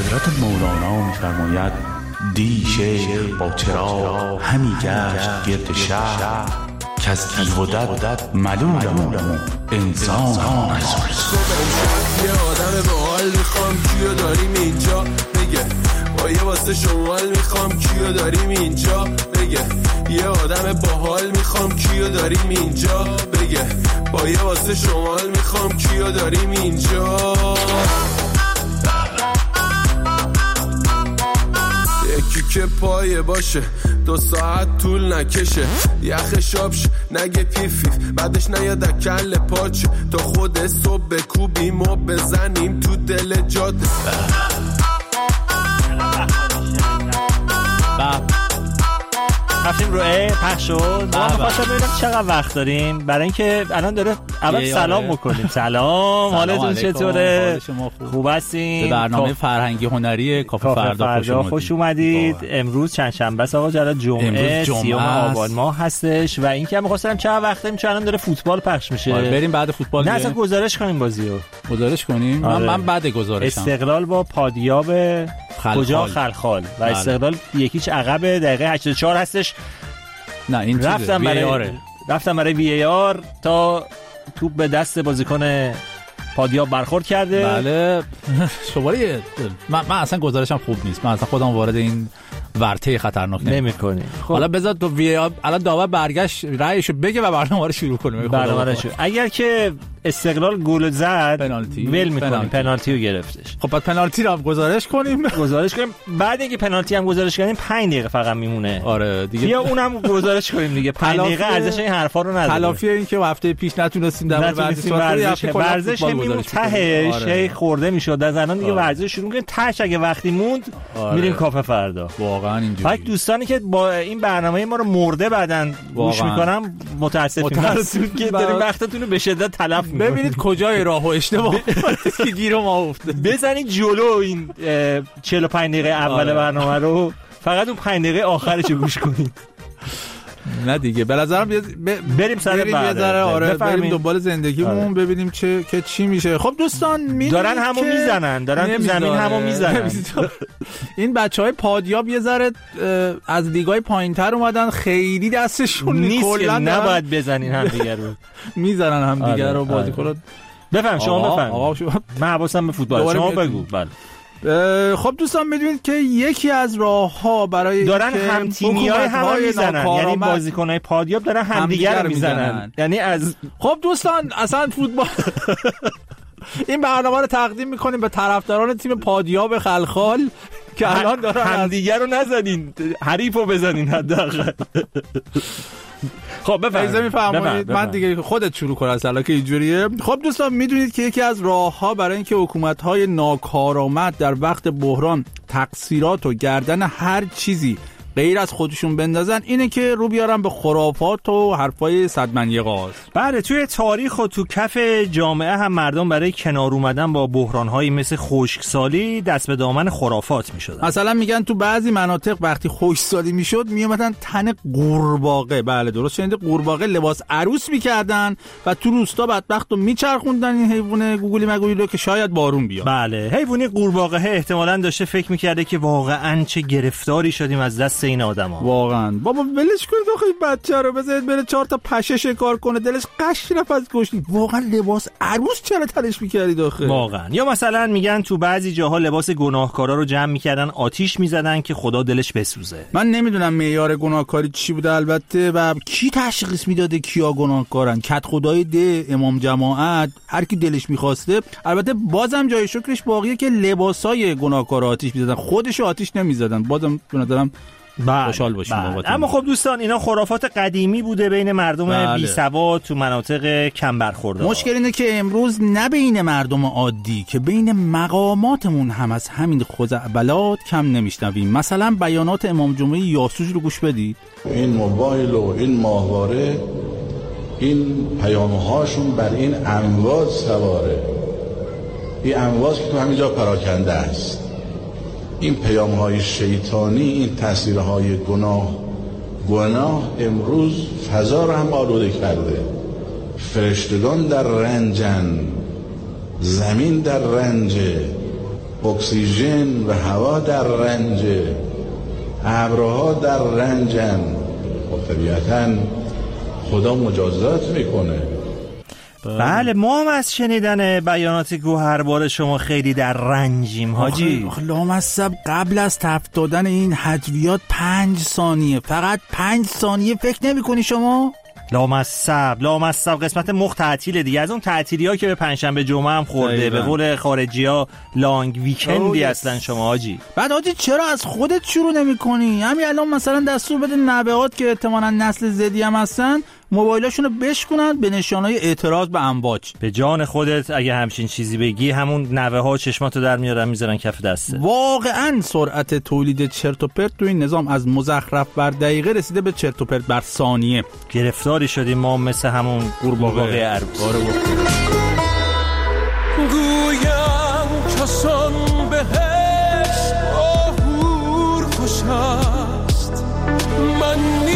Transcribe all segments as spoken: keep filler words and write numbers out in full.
حضرت مولانا می‌فرماید دی شیخ با چراغ همی گشت گرد شهر که از دیو و دد ملولم انسان نزول. یه آدم باحال میخوام کیو داریم اینجا بگه، با یه واسه شمال میخوام کیو داریم اینجا بگه، یه آدم باحال میخوام کیو داریم اینجا بگه، با یه واسه شمال میخوام کیو داریم اینجا. یکی که پایه باشه دو ساعت طول نکشه، یخ شابش نگه پیفیف بعدش نیاد کل پاچه، تا خود صبح بکوبیم و بزنیم تو دل جاده. رفتیم رو ای پخش شد. ما می‌خواستم ببینم چقدر وقت داریم برای اینکه الان داره اول سلام بکنیم. سلام، حالتون چطوره؟ خوب هستین؟ به برنامه فرهنگی هنری کافه فردا خوش اومدید. امروز چند شنبه است آقا جلال، جمعه سیوم آبان ماه هستش و اینکه می‌خواستم چقدر وقت داریم، چون الان داره فوتبال پخش میشه. بریم بعد فوتبال نه اصلا گزارش کنیم بازیو. گزارش کنیم. من من بعد گزارشم. استقلال با پادیاب کجا خلخال و استقلال یکیش عقب دقیقه هشتاد و چهار هستش. نه این رفتم برای رفتم برای وی ای آر تا توپ به دست بازیکن پادیاب برخورد کرده. بله شماره من, من اصلا گزارشم خوب نیست، من اصلا خودم وارد این ورطه خطرناک نمی‌کنی. خب حالا بذار تو وی ای آر الان داور برگشت رأیشو بگه و برنامه رو شروع کنیم. برنامه رو شروع. اگر که استقلال گل زد پنالتی ول می‌کنیم، پنالتی رو گرفتش. خب بعد پنالتی رو هم گزارش کنیم. گزارش کنیم بعد اینکه پنالتی هم گزارش کنیم پنج دقیقه فقط میمونه. آره دیگه بیا اونم گزارش کنیم دیگه. پنج دقیقه ارزش این حرفا رو نداره. تلافی این که هفته پیش نتونستیم در ورزش ورزش همین ته شیخ خورده میشد. از الان دیگه ورزش شروع کنیم. تاش اگه وقتی موند میریم کافه فردا. واقعا اینجوریه. فقط دوستانی که با این برنامه ما رو مرده بعدن گوش میکنم متاسفم که داریم وقتتون رو به شدت تلف میکنیم. ببینید کجای راهو اشتباه که گیر ما افتاد. بزنید جلو این چهل و پنج دقیقه اول برنامه رو، فقط اون پنج دقیقه آخرش رو گوش کنید. نه دیگه به نظرم ب... بریم سر بعد. آره بریم دنبال زندگیمون. آره. ببینیم چه که چی میشه. خب دوستان میدونید دارن همو میزنن، دارن تو زمین همو میزنن. این بچهای پادیاب یه ذره از لیگای پایینتر اومدن، خیلی دستشون نیست که نباید بزنین هم دیگه رو. میزنن هم دیگه رو بازیکن. بفهم شما بفهم. من حواسم به فوتبال، شما بگو. بله خب دوستان میدونید که یکی از راه‌ها برای دارن هم تیمی‌های هم میزنن، یعنی بازیکن‌های پادیاب دارن همدیگر رو میزنن. یعنی از خب دوستان اصلا فوتبال این برنامه رو تقدیم می‌کنیم به طرفداران تیم پادیاب خلخال که الان دارن همدیگر رو نزنین، حریفو بزنین حداقل. خب بفرمایید میفرمایید. من دیگه خودت شروع کن اصلا که اینجوریه. خب دوستان میدونید که یکی از راه‌ها برای اینکه حکومت‌های ناکارآمد در وقت بحران تقصیرات و گردن هر چیزی غیر از خودشون بندازن اینه که رو بیارن به خرافات و حرفای صدمنیقاز. بله توی تاریخ و تو کف جامعه هم مردم برای کنار اومدن با بحران‌هایی مثل خشکسالی دست به دامن خرافات می‌شدن. مثلا میگن تو بعضی مناطق وقتی خشکسالی میشد میومدن تن قورباغه، بله درست شنیدید، قورباغه لباس عروس میکردن و تو روستا بدبختو میچرخوندن این حیوان گوگلی مگولی رو که شاید بارون بیاد. بله حیوانی قورباغه احتمالاً داشته فکر می‌کرده که واقعاً چه گرفتاری شدیم از دست این آدما. واقعا بابا ولش کنید آخه این بچه رو، بذارید بره چهار تا پشه شکار کنه، دلش قش رفت از گشنگی. واقعا لباس عروس چرا تنش می‌کردید آخه؟ واقعا. یا مثلا میگن تو بعضی جاها لباس گناهکارا رو جمع می‌کردن آتیش می‌زدن که خدا دلش بسوزه. من نمیدونم معیار گناهکاری چی بوده البته و کی تشخیص میداده کیا گناهکارن. کت خدای ده، امام جماعت، هر کی دلش می‌خواسته. البته بازم جای شکرش باقیه که لباسای گناهکارا آتیش می‌زدن، خودشو آتیش نمی‌زدن. بازم به نظرم خوشحال باشیم. اما خب دوستان اینا خرافات قدیمی بوده بین مردم بله. بی سواد تو مناطق کم برخورده. مشکل اینه که امروز نه بین مردم عادی که بین مقاماتمون هم از همین خزعبلات کم نمیشنویم. مثلا بیانات امام جمعه یاسوج رو گوش بدید. این موبایل و این ماهواره این پیامهاشون بر این امواج سواره، این امواج که تو همینجا پراکنده است. این پیام‌های شیطانی، این تاثیرهای گناه گناه امروز فضا رو هم آلوده کرده. فرشتگان در رنجن، زمین در رنجه، اکسیژن و هوا در رنج، ابرها در رنجن. خب طبیعتاً خدا مجازات میکنه. بله ما هم از شنیدن بیانات گوهربار شما خیلی در رنجیم حاجی. آخه لامصب قبل از تفت دادن این هجویات پنج ثانیه، فقط پنج ثانیه فکر نمی کنی شما؟ لامصب لامصب قسمت مخ تعطیله دیگه، از اون تعطیلی ها که به پنجشنبه جمعه هم خورده. به قول خارجی ها لانگ ویکندی اصلا شما حاجی. بعد حاجی چرا از خودت شروع نمی کنی؟ همین الان مثلا دستور بده نوهات که احتمالاً نسل زدی هم هستن موبایلاشونو بشکنن به نشانهای اعتراض به امواج. به جان خودت اگه همچین چیزی بگی همون نوه ها چشماتو در میارن میذارن کف دسته. واقعا سرعت تولید چرت و پرت تو این نظام از مزخرف بر دقیقه رسیده به چرت و پرت بر ثانیه. گرفتاری شدیم ما مثل همون قورباغه عروس. گویم کسان بهش آهور خوش است، من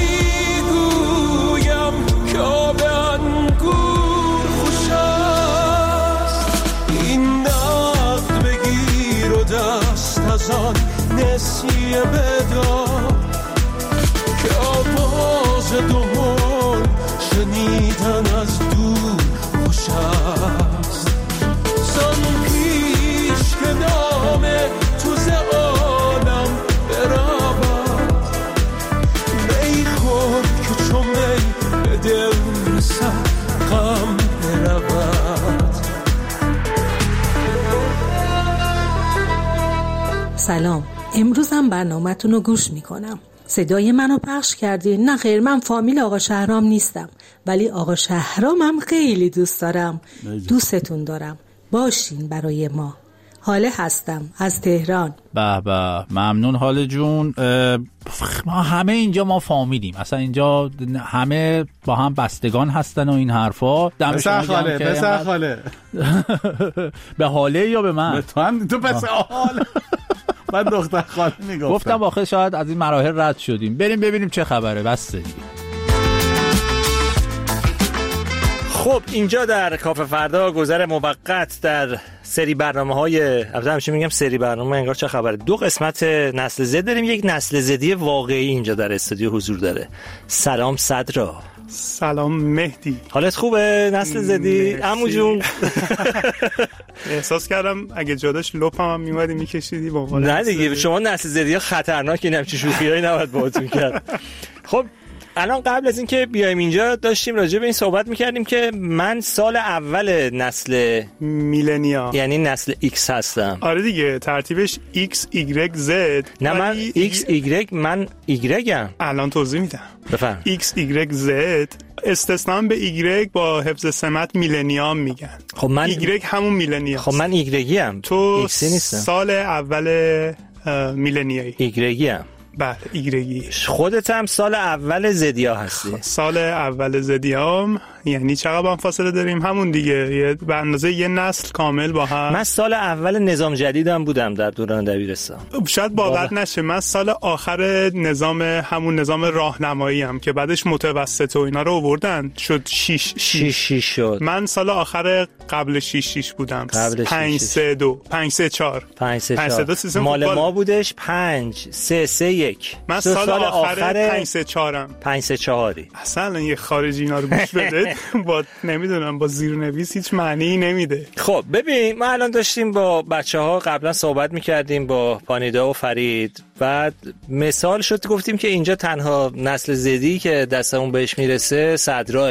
میگویم که آب انگور خوش است. این نقد بگیر و دست از آن نسیه بدار که آواز دهل شنیدن از دور خوش است. زن پیش که نام تو ز عالم برود، می خور که چو می به دل رسد غم برود. سلام، امروزم برنامه‌تون رو گوش میکنم. صدای منو پخش کردین؟ نه خیر، من فامیل آقا شهرام نیستم، ولی آقا شهرامم خیلی دوست دارم. دوستتون دارم، باشین برای ما. حاله هستم از تهران. به به ممنون حاله جون. ما همه اینجا ما فامیلیم، اصلا اینجا همه با هم بستگان هستن و این حرفا. بسر خاله بسر خاله به حاله یا به من؟ به تو هم تو پس حاله من دختر خاله میگفتم. گفتم واخه شاید از این مراحل رد شدیم، بریم ببینیم چه خبره. بسته دیگه. خب اینجا در کافه فردا گذر موقت در سری برنامه‌های، البته همیشه میگم سری برنامه، انگار چه خبره، دو قسمت نسل زد داریم. یک نسل زدی واقعی اینجا در استودیو حضور داره. سلام صدرا. سلام مهدی. حالت خوبه نسل زدی؟ عمو جون احساس کردم اگه جاداش لپم هم میومدی میکشیدی با عنوان. نه دیگه شما نسل زدی ها خطرناک، این همچین شوخیایی نباید باهاتون کرد. خب الان قبل از اینکه بیایم اینجا داشتیم راجع به این صحبت میکردیم که من سال اول نسل میلنیا یعنی نسل ایکس هستم. آره دیگه ترتیبش ایکس ایگرگ زد. نه من ایکس ایگرگ، من ایگرگم. الان توضیح میدم. بفهم. ایکس ایگرگ زد استثنا به ایگرگ با حفظ سمت میلنیام میگن. خب من ایگرگ همون میلنیا. خب من ایگرگی ام، تو ایکسی نیستم. سال اول میلنیایی. ایگرگی ام. بله ایگرگی. خودت هم سال اول زدیا هستی. سال اول زدیام یعنی چقدر با هم فاصله داریم؟ همون دیگه، یه به اندازه یه نسل کامل با هم. من سال اول نظام جدیدم بودم در دوران دبیرستان. شاید باور نشه من سال آخر نظام همون نظام راهنمایی هم که بعدش متوسط و اینا رو آوردن شد شیش شیش شیش شد. من سال آخر قبل شیش شیش بودم. پنج سه دو پنج سه چهار پنج سه چهار مال ما بودش. پنج سه سه یک. من سال, سال آخر پنج سه چهارم. پنج سه چهاری. اصلا یه خارجی اینا رو گوش بده با نمیدونم با زیرنویس هیچ معنی نمیده. خب ببین ما الان داشتیم با بچه‌ها قبلا صحبت می‌کردیم با پانیدا و فرید، بعد مثال شد گفتیم که اینجا تنها نسل زدی که دستمون بهش میرسه صدراه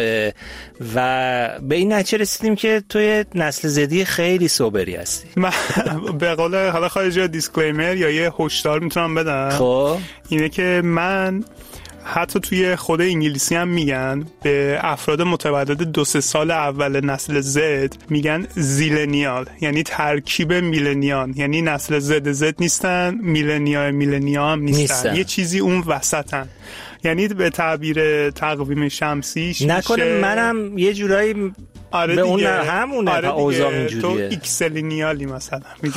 و به این نتیجه رسیدیم که توی نسل زدی خیلی سوبری هستی. من به قول حالا خارجی دیسکلیمر یا یه هشدار میتونم بدم. خب اینه که من حتی توی خود انگلیسی هم میگن به افراد متولد دو سه سال اول نسل زد میگن زیلنیال، یعنی ترکیب میلنیان، یعنی نسل زد زد نیستن، میلنیا میلنیا هم نیستن. نیستن یه چیزی اون وسطن. یعنی به تعبیر تقویم شمسی نکنه منم یه جورایی آره به دیگه. اون همونه. آره اوضاع اینجوریه. تو ایکسلینیالی مثلا میگه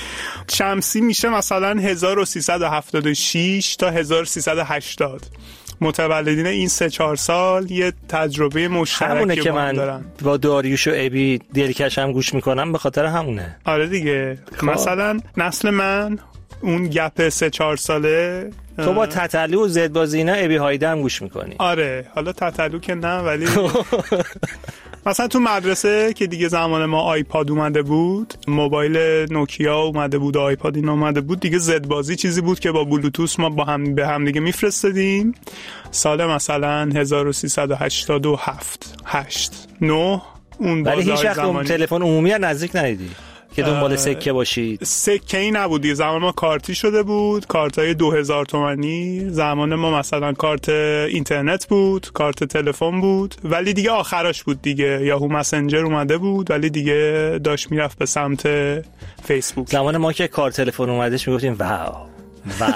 شمسی میشه مثلا هزار و سیصد و هفتاد و شش تا هزار و سیصد و هشتاد. متولدین این سه چهار سال یه تجربه مشترکی که با من دارن. با داریوش و ابی دلکش هم گوش میکنم به خاطر همونه. آره دیگه خواه. مثلا نسل من اون گپ سه چهار ساله تو با تتلو و زدبازی اینا ابی هایده هم گوش میکنی. آره حالا تتلو که نه ولی مثلا تو مدرسه که دیگه زمان ما آیپاد اومده بود، موبایل نوکیا اومده بود، آیپاد این اومده بود دیگه، زدبازی چیزی بود که با بلوتوث ما با هم به هم دیگه میفرستادیم. سال مثلا هزار و سیصد و هشتاد و هفت هشت نه اون ولی هیچ وقت زمانی... تلفن عمومی نزدیک ندیدی که دنبال سکه باشید؟ سکه ای نبود دیگه، زمان ما کارتی شده بود، کارتای دو هزار تومانی. زمان ما مثلا کارت اینترنت بود، کارت تلفن بود، ولی دیگه آخراش بود دیگه، یاهو مسنجر اومده بود ولی دیگه داشت میرفت به سمت فیسبوک. زمان ما که کارت تلفن اومدش میگفتیم واو واو.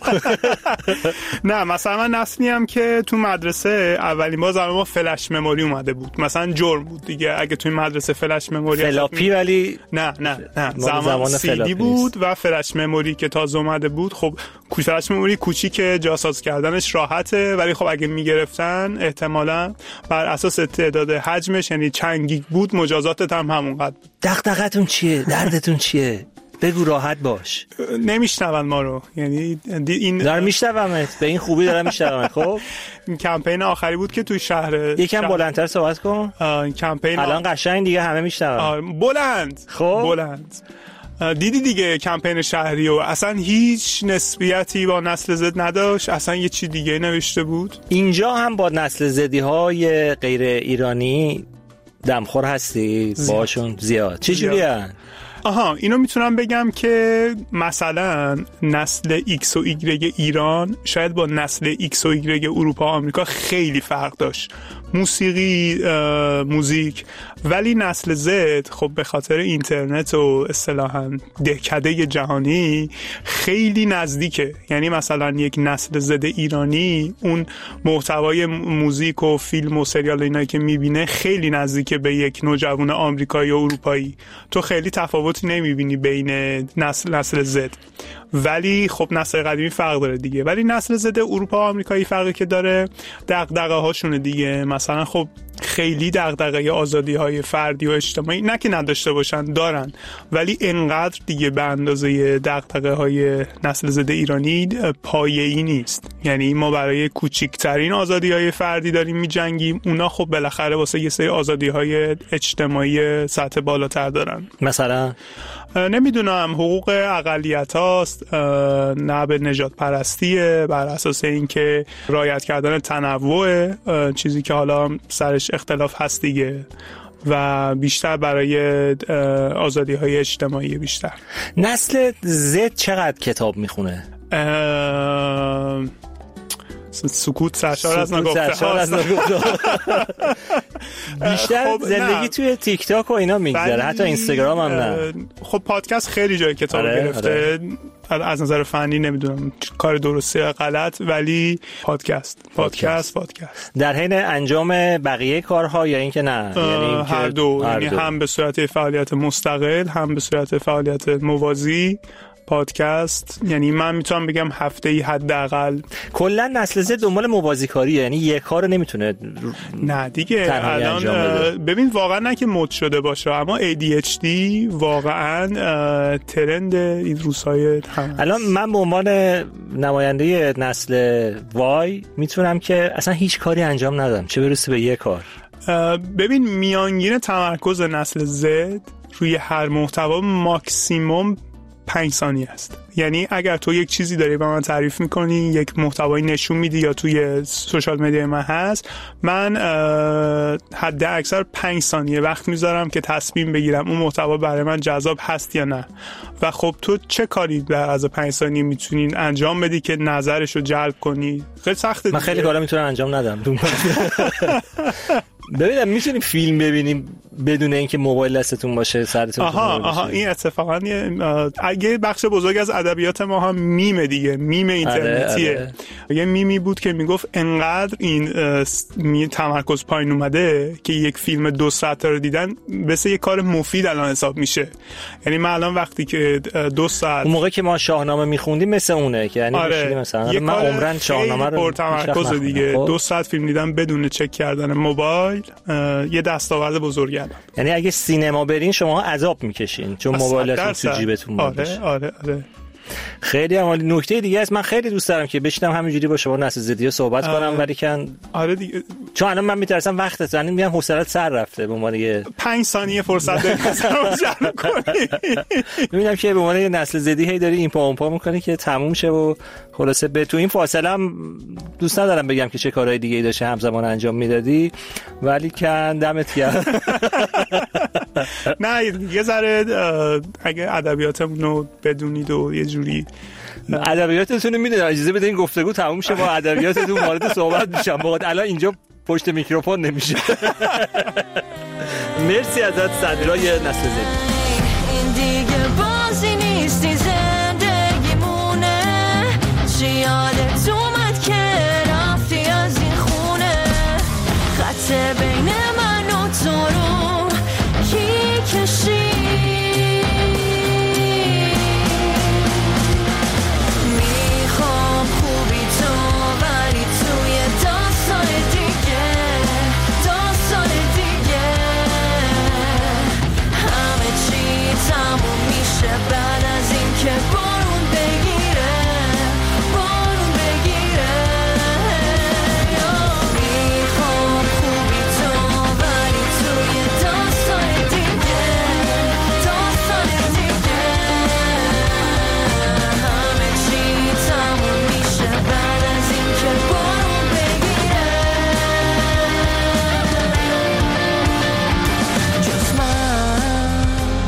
نه مثلا من نسلی هم که تو مدرسه اولین بار زمان ما فلش مموری اومده بود، مثلا جرم بود دیگه اگه توی مدرسه فلش مموری فلاپی می... ولی نه نه نه زمان, زمان سی دی بود و فلش مموری که تازه اومده بود. خب فلش مموری کوچیکه، جاساز کردنش راحته، ولی خب اگه میگرفتن احتمالاً بر اساس تعداد حجمش، یعنی چند گیگ بود، مجازاتت هم همونقدر بود. دغدغتون چیه؟ دردتون چیه؟ بگو راحت باش. نمیشنون ما رو، یعنی این دارم میشنومت، به این خوبی دارم میشنومت. خب این کمپین آخری بود که توی شهر یکم شهر... بلندتر صحبت کن. این کمپین الان قشنگ دیگه همه میشنون. بلند خب بلند دیدی دیگه کمپین شهری و اصلا هیچ نسبیتی با نسل زد نداشت، اصلا یه چی دیگه نوشته بود. اینجا هم با نسل زدی های غیر ایرانی دمخور هستی زیاد. باشون زیاد چه جوری هن؟ آها اینو میتونم بگم که مثلا نسل ایکس و ایگرگ ایران شاید با نسل ایکس و ایگرگ اروپا و آمریکا خیلی فرق داشت، موسیقی، موزیک، ولی نسل زد خب به خاطر اینترنت و اصطلاحاً دهکده جهانی خیلی نزدیکه. یعنی مثلا یک نسل زد ایرانی اون محتوای موزیک و فیلم و سریال اینایی که میبینه خیلی نزدیکه به یک نوجوان آمریکایی و اروپایی. تو خیلی تفاوتی نمیبینی بین نسل نسل زد، ولی خب نسل قدیمی فرق داره دیگه. ولی نسل زد اروپا و آمریکایی فرقی که داره دغدغه هاشونه دیگه. مثلا خب خیلی دغدغه آزادی های فردی و اجتماعی نه که نداشته باشن، دارن، ولی انقدر دیگه به اندازه دغدغه های نسل زد ایرانی پایه‌ای نیست. یعنی ما برای کوچکترین آزادی های فردی داریم میجنگیم، اونا خب بالاخره واسه یه سری آزادی های اجتماعی سطح بالاتر دارن. مثلا نمیدونم حقوق اقلیت هاست، نه به نژاد پرستیه، بر اساس اینکه رعایت کردن تنوع، چیزی که حالا سرش اختلاف هست دیگه، و بیشتر برای آزادی های اجتماعی بیشتر. نسل زد چقدر کتاب میخونه؟ اه... سکوت سرشار از نگفته هاست. بیشتر خب زندگی نه. توی تیک تاک و اینا میگذره، حتی اینستاگرام هم نه. خب پادکست خیلی جای کتاب آره، گرفته آره. از نظر فنی نمیدونم کار درسته یا غلط، ولی پادکست پادکست پادکست در حین انجام بقیه کارها یا اینکه نه؟ یعنی هر دو، یعنی هم به صورت فعالیت مستقل هم به صورت فعالیت موازی پادکست. یعنی من میتونم بگم هفته‌ای حداقل. کلا نسل زد دنبال موازی کاریه، یعنی یک کار نمیتونه نه دیگه. الان ببین واقعا نه که مد شده باشه، اما ای دی اچ دی واقعا ترند این روزهای هم. الان من به عنوان نماینده نسل وای میتونم که اصلا هیچ کاری انجام ندم، چه برسه به یک کار. ببین میانگین تمرکز نسل زد روی هر محتوا ماکسیموم پنج ثانیه است. یعنی اگر تو یک چیزی داری به من تعریف میکنی، یک محتوایی نشون میدی یا توی سوشال مدیا من هست، من حد اکثر پنج ثانیه وقت میذارم که تصمیم بگیرم اون محتوا برای من جذاب هست یا نه. و خب تو چه کاری در از پنج ثانیه میتونین انجام بدی که نظرشو جلب کنی؟ خیلی سخته. من خیلی کارا میتونم انجام ندم. ببینم میتونیم فیلم ببینیم بدون اینکه موبایل دستتون باشه سرتون؟ آها آها این اتفاقا اگه بخش بزرگ از ادبیات ما هم میمه دیگه، میم اینترنتیه. آره، آره. یه میمی بود که میگفت انقدر این می تمرکز پایین اومده که یک فیلم دو ساعته رو دیدن مثل یه کار مفید الان حساب میشه. یعنی من الان وقتی که دو ساعت اون موقع که ما شاهنامه میخوندیم مثل اونه که یعنی آره مثلا من عمرن شاهنامه رو تمرکز دیگه خب. دو ساعت فیلم دیدن بدون چک کردن موبایل یه دستاورد بزرگه. یعنی اگه سینما برین شما عذاب میکشین چون موبایلتون تو جیبتون باشه. آره آره آره. خیلی عالی. نکته دیگه است، من خیلی دوست دارم که بشینم همینجوری با شما نسل زدی صحبت آره. کنم، ولی کن آره دیگه چون الان من میترسم وقتت یعنی میگم حوصله‌ات سر رفته. به عنوان یه پنج ثانیه فرصت داری مثلا جمع کنی. میبینم که به عنوان یه نسل زدی هی داری این پا اون پا میکنی که تموم شه و خلاصه به تو این فاصله هم دوست ندارم بگم که چه کارهای دیگه‌ای داشته همزمان انجام میدادی، ولی کن دمت گرم. نه یه ذره اگه ادبیاتمون رو بدونید و یه جوری ادبیاتتون رو میدونید اجازه بدین این گفتگو تموم شه با ادبیاتتون وارد صحبت میشم. واقعا الان اینجا پشت میکروفون نمیشه. مرسی ازت صدرای نسل زدی. این دیگه بازی نیستی زندگیمونه، چی یادت اومد که رفتی از این خونه، خط بین من و تو رو کی کشی، میخوام خوبی تو ولی توی داستان دیگه، داستان دیگه همه چی تموم میشه بعد از این که بارون بگیره، بارون بگیره، میخوام خوبی تو ولی توی داستان دیگه، داستان دیگه همه چی تموم میشه بعد از این که بارون بگیره، جز من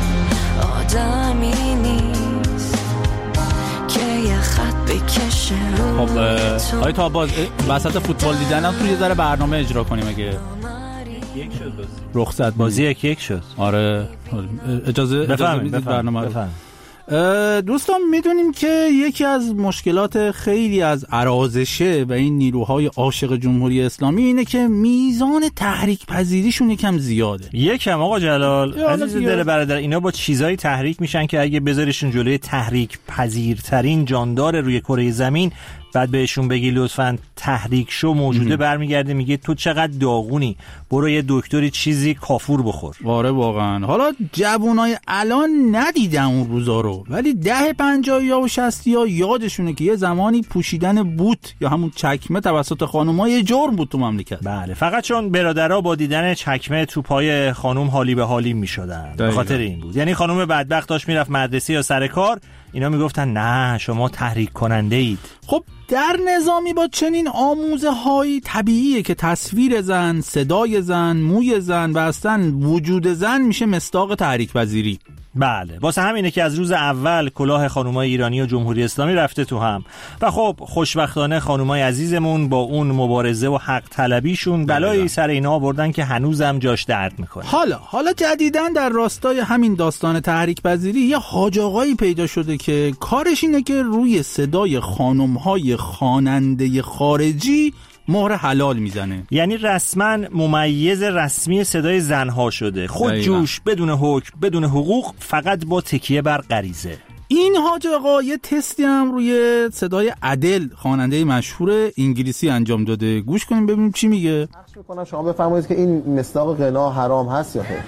آدمی نیست که یه خط بکشه رو. خب آی تا باز وسط فوتبال دیدنم تو یه ذره برنامه اجرا کنیم اگه یک شد بازی. رخصت بازی یک یک شد. آره اجازه اجازه بدید برنامه رو. دوستان میدونیم که یکی از مشکلات خیلی از ارازشه و این نیروهای عاشق جمهوری اسلامی اینه که میزان تحریک پذیریشون یکم زیاده. یکم آقا جلال عزیز دل برادر، اینا با چیزایی تحریک میشن که اگه بذاریشون جلوی تحریک پذیرترین جاندار روی کره زمین بعد بهشون بگی لطفاً تحریک شو موجوده برمیگرده میگه تو چقدر داغونی، برو یه دکتری چیزی کافور بخور. آره واقعا. حالا جوانای الان ندیدن اون روزا رو، ولی ده پنجاهی ها و شصتی ها یادشونه که یه زمانی پوشیدن بوت یا همون چکمه توسط خانوما یه جرم بود تو مملکت. بله، فقط چون برادرها با دیدن چکمه تو پای خانوم حالی به حالی میشدن، به خاطر این بود. یعنی خانوم بدبخت داشت میرفت مدرسه یا سر کار، اینا میگفتن نه شما تحریک کننده اید. خب در نظامی با چنین آموزه هایی طبیعیه که تصویر زن، صدای زن، موی زن و اصلا وجود زن میشه مصداق تحریک پذیری. بله، واسه همینه که از روز اول کلاه خانومای ایرانی و جمهوری اسلامی رفته تو هم و خب خوشبختانه خانومای عزیزمون با اون مبارزه و حق طلبیشون بلایی سر اینا آوردن که هنوزم جاش درد میکنه. حالا حالا جدیداً در راستای همین داستان تحریک پذیری یه حاج آقایی پیدا شده که کارش اینه که روی صدای خانم‌های خواننده خارجی مهر حلال میزنه. یعنی رسما ممیز رسمی صدای زنها شده، خود جوش، بدون حکم، بدون حقوق، فقط با تکیه بر غریزه. این حاج آقا یه تستی هم روی صدای ادل خواننده مشهور انگلیسی انجام داده. گوش کنیم ببینیم چی میگه. پخش میکنم شما بفرمایید که این مصداق غنا حرام هست یا خیر.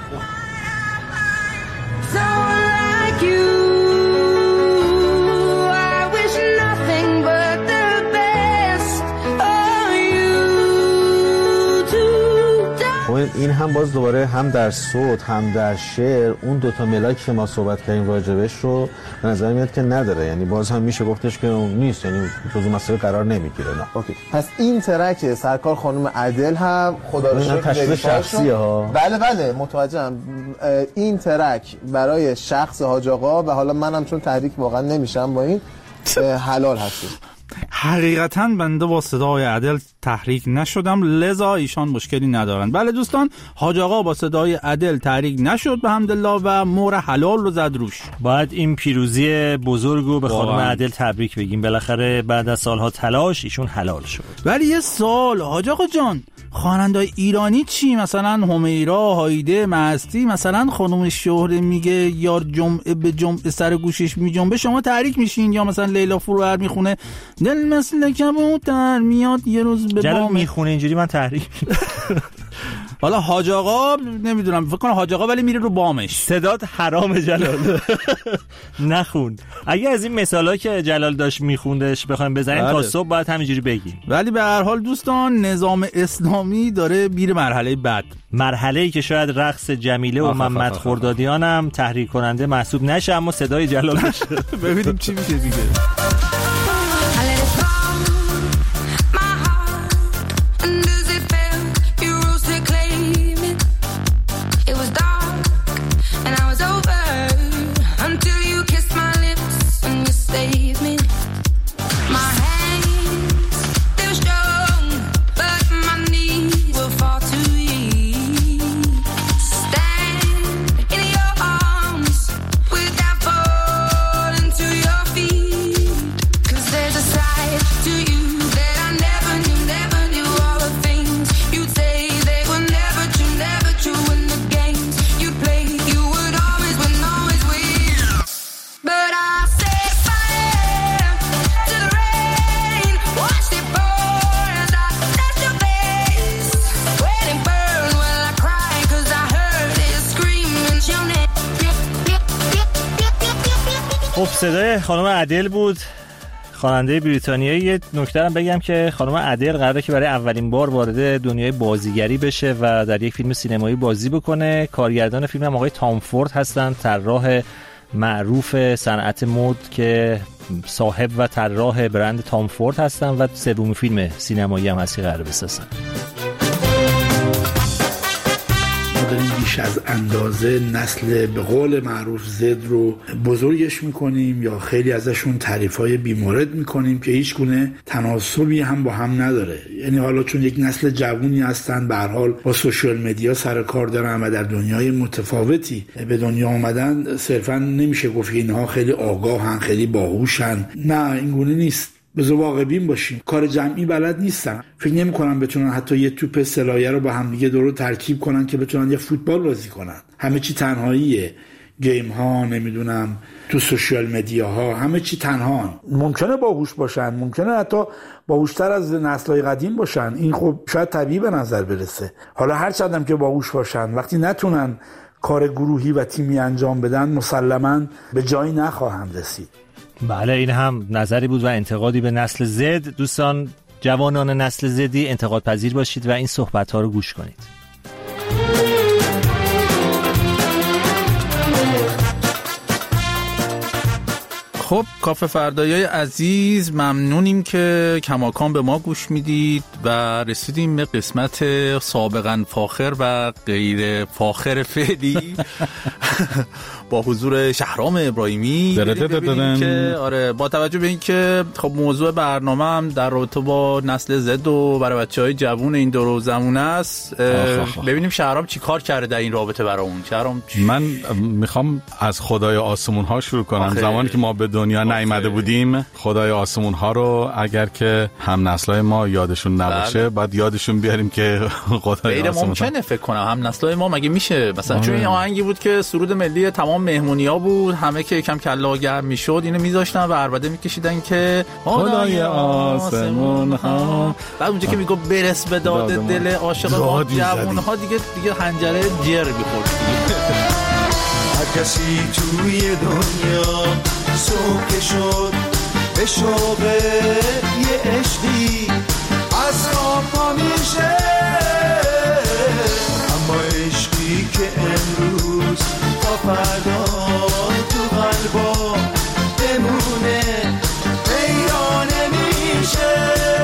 این هم باز دوباره هم در صوت هم در شعر اون دوتا ملاک که ما صحبت کردیم راجبش رو به نظر میاد که نداره، یعنی باز هم میشه گفتش که نیست، یعنی جزو مسئله قرار نمیگیره. نه اوکی. پس این ترک سرکار خانم عدل هم خدا رو شکر تشکیل شخصیه ها. بله بله متوجهم. این ترک برای شخص حاج آقا و حالا منم چون تحریک واقعا نمیشم با این حلال هست. حقیقتا بنده با صدای عدل تحریک نشدم، لذا ایشان مشکلی ندارن. بله دوستان، حاج آقا با صدای عدل تحریک نشد به حمدالله و مهر حلال رو زد روش. باید این پیروزی بزرگو به خانم عدل تبریک بگیم، بالاخره بعد از سالها تلاش ایشون حلال شد. ولی یه سوال حاج آقا جان، خواننده‌های ایرانی چی؟ مثلا همیرا، هایده، مستی، مثلا خانم شهره میگه یار جمعه به جمعه سر گوشش میجنبه، شما تحریک میشین؟ یا مثلا لیلا فروهر میخونه دل مثل کبوتر میاد یه روز به جلال بام میخونه اینجوری من تحریک حالا حاج آقا نمیدونم، فکر کنم حاج آقا ولی میره رو بامش. صدات حرام جلال نخون. اگه از این مثالا که جلال داشت میخوندش بخوایم بزنیم تا صبح باید همینجوری بگیم. ولی به هر حال دوستان، نظام اسلامی داره میره مرحله بعد، مرحله‌ای که شاید رقص جمیله و محمد خردادیان هم تحریک کننده محسوب نشه، اما صدای جلال بشه. ببینیم چی میشه دیگه. خب صدای خانم عدل بود، خواننده بریتانیایی. یه نکته هم بگم که خانم عدل قراره که برای اولین بار وارد دنیای بازیگری بشه و در یک فیلم سینمایی بازی بکنه. کارگردان فیلم هم آقای تام فورد هستن، طراح معروف صنعت مد که صاحب و طراح برند تام فورد هستن و سومین فیلم سینمایی هم هستی قراره بسازن. داریم بیش از اندازه نسل به قول معروف زد رو بزرگش میکنیم یا خیلی ازشون تعریفای بیمورد میکنیم که هیچ گونه تناسبی هم با هم نداره. یعنی حالا چون یک نسل جوونی هستن، به هر حال با سوشال مدیا سر کار دارن و در دنیای متفاوتی به دنیا اومدن، صرفا نمیشه گفت که اینها خیلی آگاهن، خیلی باهوشن. نه، این گونه نیست. بذار واقع بین باشیم، کار جمعی بلد نیستن. فکر نمی کنم بتونن حتی یه توپ سلایه رو با هم دیگه درو ترکیب کنن که بتونن یه فوتبال بازی کنن. همه چی تنهاییه، گیم ها، نمیدونم تو سوشال مدیا ها، همه چی تنها. ممکنه باهوش باشن، ممکنه حتی باهوشتر از نسل‌های قدیم باشن، این خب شاید طبیعی به نظر برسه. حالا هر چقدر که باهوش باشن، وقتی نتونن کار گروهی و تیمی انجام بدن، مسلماً به جایی نخواهند رسید. بله، این هم نظری بود و انتقادی به نسل زد. دوستان جوانان نسل زدی انتقاد پذیر باشید و این صحبت ها رو گوش کنید. خب کافه فردایی عزیز، ممنونیم که کماکان به ما گوش میدید و رسیدیم به قسمت سابقا فاخر و غیر فاخر فعلی با حضور شهرام ابراهیمی که آره با توجه به این که خب موضوع برنامه هم در رابطه با نسل زد و برای بچهای جوون این دور و زمونه است، ببینیم شهرام چی کار کرده در این رابطه برامون. شهرام چی؟ من میخوام از خدای آسمون ها شروع کنم. آخه. زمانی که ما به دنیا نیامده بودیم، خدای آسمون ها رو اگر که هم نسلای ما یادشون نباشه، بله. بعد یادشون بیاریم که خدای آسمون ها ممکنه فکر کنم هم نسلای ما مگه میشه مثلا آه. چون این آهنگی بود که سرود ملی تمام مهمونی‌ها بود، همه که یکم کلا گرم میشد اینو میذاشتن و عربده میکشیدن که خدای آسمون ها، بعد اونجا که میگه برس به داد دل عاشق جوون ها، دیگه دیگه حنجره جر می‌خورد. هر کسی توی دنیا صبح شد به شوق یه عشقی از خواب پا میشه، اما عشقی که امروز تا فردا تو قلبا بمونه پیدا نمیشه.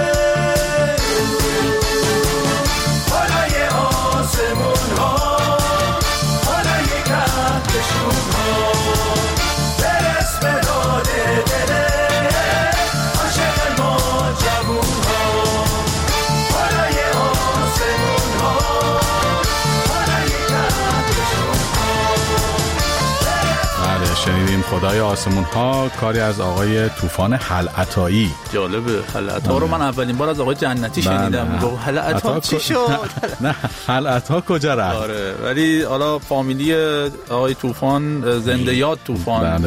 بالای آسمون ها، بالای کهکشون ها، برس به داد دل عاشق ما شنیدیم خدای آسمون ها، کاری از آقای طوفان حلعطایی. جالبه. حلعطا رو من اولین بار از آقای جنتی شنیدم. میگم حلعطا چی شد؟ نه حلعطا کجا رفت؟ آره ولی حالا فامیلی آقای طوفان زنده یاد طوفان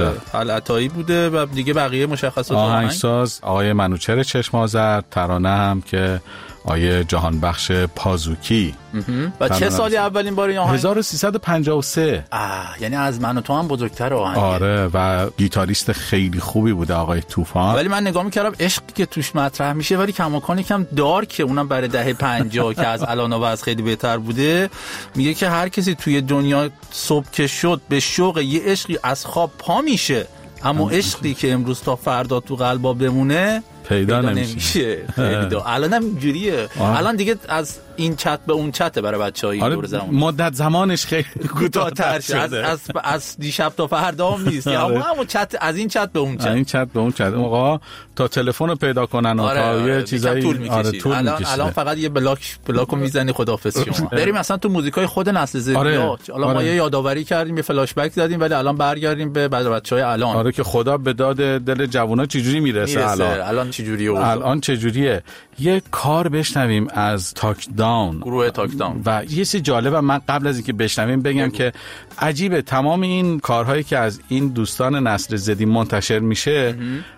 حلعطایی بوده و دیگه بقیه مشخصات. آهنگساز آقای منوچهر چشم آذر، ترانه هم که آیه جهان بخش پازوکی. و چه سالی اولین بار این آهنگ؟ هزار و سیصد و پنجاه و سه. آه یعنی از من و تو هم بزرگتر آهنگ. آره و گیتاریست خیلی خوبی بوده آقای طوفان. ولی من نگاه میکردم عشقی که توش مطرح میشه ولی کماکان یکم دارکه، اونم برای دهه پنجاه که از الان و از خیلی بهتر بوده. میگه که هر کسی توی دنیا صبح که شد به شوق یه عشقی از خواب پا میشه، اما عشقی که امروز تا فردا تو قلبا بمونه پیدا, پیدا نمیشه, نمیشه. خیلی دا. الان هم اینجوریه. الان دیگه از این چت به اون چته برای بچه‌های آره دور زمان. مدت زمانش خیلی کوتاه‌تر شده. از از از دیشب تا فردا هم نیست. یا همون همون چت از این چت به اون چت. این چت به اون چت. آقا تا تلفن رو پیدا کنن و آره، تا آره، یه چیزایی طول می‌کشه. آره الان الان فقط یه بلاک بلاکو میزنی خداحافظ شما. بریم مثلا تو موزیکای خود نسل زد. آره، حالا آره. ما یه یادآوری کردیم، یه فلاش بک زدیم، ولی الان برگردیم به بچه‌های الان. آره که خدا به داد دل جوونا چجوری میرسه الان. الان چجوریه؟ الان چجوریه؟ یه کار بشنویم از تاک داون، گروه تاک داون. و یه چیز جالبه من قبل از اینکه بشنویم بگم بگو. که عجیبه تمام این کارهایی که از این دوستان نسل زدی منتشر میشه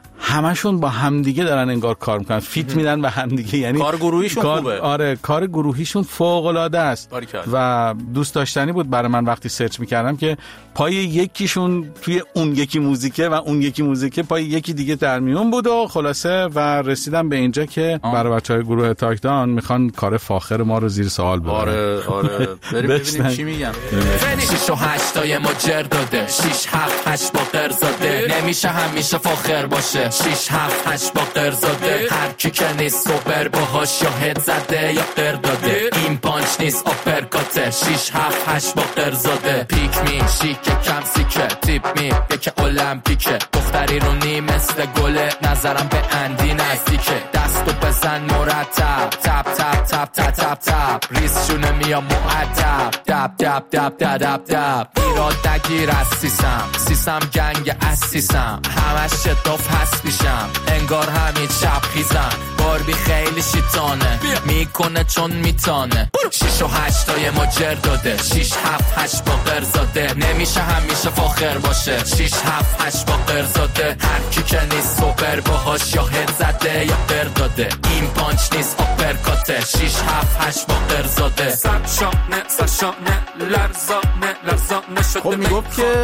همشون با همدیگه دارن انگار کار میکنن، فیت میدن به همدیگه، یعنی کار گروهیشون کار... خوبه. آره کار گروهیشون فوق العاده است و دوست داشتنی بود برای من وقتی سرچ میکردم که پای یکیشون توی اون یکی موزیکه و اون یکی موزیکه پای یکی دیگه در میون بود و خلاصه و رسیدم به اینجا که آه. برای بچهای گروه تاک داون میخوان کار فاخر ما رو زیر سوال ببرن. آره آره بریم ببینیم چی میگم. شش و هشت تا مجر داده، شش هفت هشت با قرزاده، نمیشه همیشه فاخر باشه. شش هفت هشت با قرزاده، هر کی که نیست سوبر باهاش یا هد زده یا قر داده، این پانچ نیست آپرکاته. شش هفت هشت با قرزاده، پیک می شیکه کم سیکه، تیپ می یکه المپیکه، دختری رو نی مثل گله، نظرم به اندی نزدیکه، دستو بزن مرتب، تپ تپ تپ تپ تپ تپ، ریز شونه میا معدب، دب دب دب دب دب دب، ایراد نگیر از سیسم، سیسم گنگ از سیسم، همش شتاف هست بیشم، انگار همین شب خیزم، باربی خیلی شیطانه، میکنه چون میتانه. شش و هشت تای مجر داده، شش هفت هشت با قرزاده، نمیشه همیشه فاخر باشه. شش هفت هشت با قرزاده، هر کی که نیست سوبر باهاش یا هد زده یا قر داده، این پانچ نیست آپرکاته. شش هفت هشت با قرزاده، سرشانه سرشانه لرزانه لرزانه شده. خب میگفت که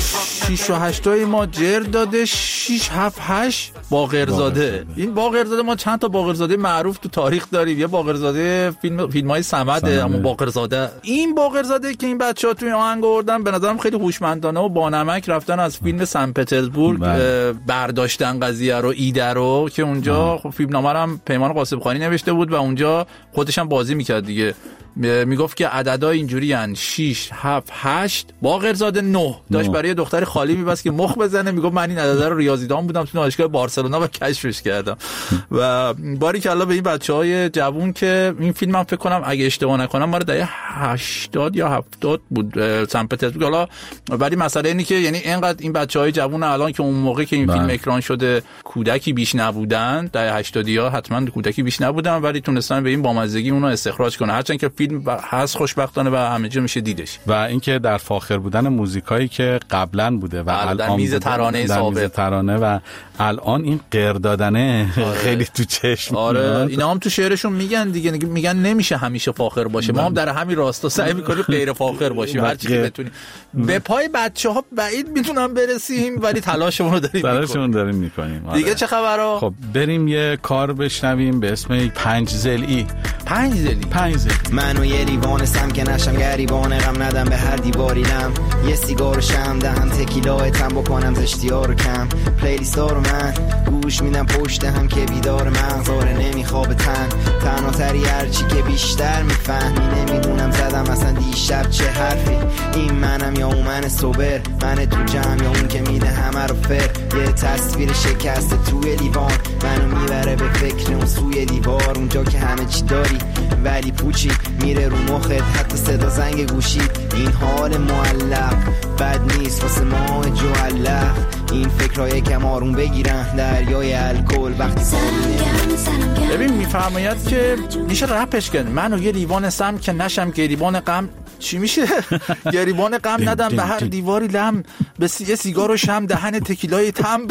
شش و هشت تای مجر داده، شش هفت هشت باقرزاده. این باقرزاده ما چند تا باقرزاده معروف تو تاریخ داریم. یه باقرزاده فیلم فیلمای صمده، اما باقرزاده این باقرزاده که این بچه‌ها توی آهنگ آوردن به نظرم خیلی هوشمندانه و با نمک رفتن از فیلم سن پترزبورگ برداشتن قضیه رو، ایده رو که اونجا خب فیلمنامه رو هم پیمان قاسمخانی نوشته بود و اونجا خودش هم بازی میکرد دیگه. میگفت که عددهای اینجوری ان شش هفت هشت باقرزاده نه داشت برای دختر خالی میبست که مخ بزنه. میگفت من این عددا رو ریاضیدان بودم تو دانشگاه بارسلونا و کشفش کردم. و باریکلا به این بچهای جوون که این فیلمم فکر کنم اگه اشتباه نکنم مال دهه هشتاد یا هفتاد بود سن پترزبورگ. حالا ولی مسئله اینه که یعنی اینقدر این بچهای جوون الان که اون موقع که این فیلم اکران شده کودکی بیش نبودن، دهه هشتادی ها حتما کودکی بیش نبودن، ولی تونستن به این بامزگی اونو استخراج کنه. هرچند که فیلم هست خوشبختانه و همه جا میشه دیدش. و اینکه در فاخر بودن موزیکایی که قبلا بوده و الان میز ترانه ثابت ترانه و الان این قر دادنه آره. خیلی تو چشم. آره اینا هم تو شعرشون میگن دیگه، میگن نمیشه همیشه فاخر باشه. ما هم در همین راستا سعی میکنیم غیر فاخر باشیم هر چی که بتونیم. به پای بچه‌ها بعید میتونم برسیم ولی تلاشمون رو داریم تلاشمون داریم میکنیم. آره. دیگه چه خبرا؟ خب بریم یه کار بشنویم به اسم پنج زلی. پنج زلی پنج زلی. منو یه دیوانستم که نشم گریبان غم ندم به هر دیواریدم، یه سیگار شم دهن تکیلای تم بکنم زشتیار رو کم، پلیلیستا رو من گوش میدم پشت هم که بیدار مغزاره نمیخواب تن تنها تری هرچی که بیشتر میفهمی نمیدونم زدم اصلا دیشب چه حرفی، این منم یا اون من سوبر، من تو جمع یا اون که میده همه رو فر، یه تصویر شکسته توی لیوان منو میبره به فکر اون سوی دیوار، اونجا که همه چی داری ولی پوچی میره رو مخت حتی صدا زنگ گوشی، این حال معلق بد نیست واسه ما فکرها یکم آروم بگیرن، دریای الکل وقتی بارونه. ببین میفرماید که میشه رپش کن، منو یه لیوان سم که نشم گریبان غم، چی میشه؟ گریبان غم ندم به هر دیواری لم، به یه سیگار و شم دهن تکیلای تم.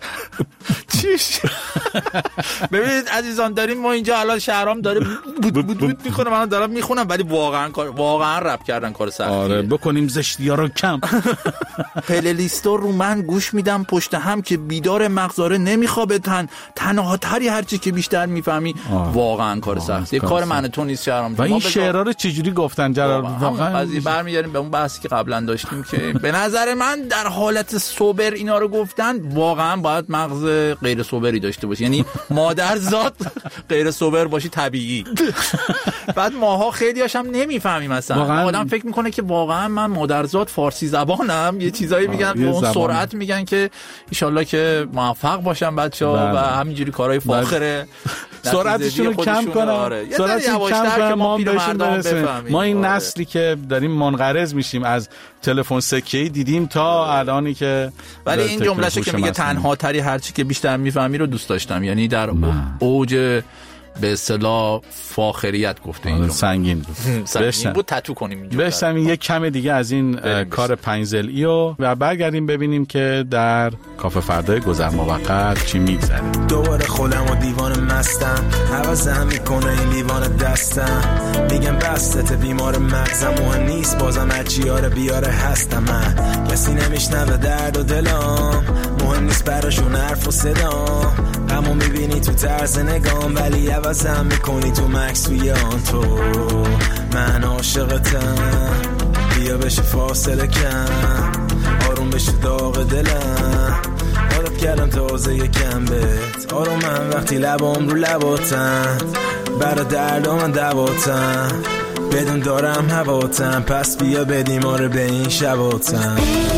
چیش؟ ببینید عزیزان داریم ما اینجا الان شهرام داره بود بود بود میکنه، من دارم میخونم ولی واقعا واقعا رپ کردن کار سختیه. آره بکنیم زشتی ها رو کم. پلیلیستا رو من گوش میدم پشت هم که بیدار مغزاره نمیخوابه تن تنها تری هرچی که بیشتر میفهمی. واقعا کار سختیه، کار من تو نیست شهرام. و این شعرها رو چجوری گفتن جلال؟ واقعا قضیه برمیگردیم به اون بحثی که قبلا داشتیم که به نظر من در حالت سوبر اینا رو گفتن واقعا باید مغز غیر سوبری داشته باشی، یعنی مادر زاد غیر سوبر باشی طبیعی. بعد ماها خیلی هاشم نمیفهمیم اصلا، آدم فکر میکنه که واقعا من مادر زاد فارسی زبانم، یه چیزایی میگن به اون سرعت میگن که ایشالله که موفق باشم بچه‌ها و همینجوری کارهای فاخره سرعتشون رو کم کنن. آره. سرعتشون رو کم کنن ما بهشون برسیم. ما این آره. نسلی که داریم منقرض میشیم از تلفن سکه‌ای دیدیم تا الانی که ولی این جمله‌شو که میگه تنها تری هرچی که بیشتر میفهمی رو دوست داشتم، یعنی در اوج به اصطلاح فاخریت گفته این جمله. سنگین بود. سنگین بود تتو کنیم اینجا. بشتم این یک کم دیگه از این کار پنجزلی و و برگردیم ببینیم که در کافه فردای گذر موقت چی میگذره. دوباره خودم و دیوان مستم، عوضم میکنه این لیوان دستم، میگم بستت بیمار مغزم، مهم نیست بازم هرچیاره بیاره هستم، من کسی نمیشنوه درد و دلام، مهم نیست براشون حرف و صدام، غمو میبینی تو طرز نگام ولی عوضم میکنی تو مکس توی آن تو، من عاشقتم بیا بشه فاصله کم، آروم بشه داغ دلم، عادت کردم تازه یکم بهت، آرومم وقتی لبام رو لباتم، برا دردا من دواتم، بدون دارم هواتم، پس بیا بدیم آره به این شباتم.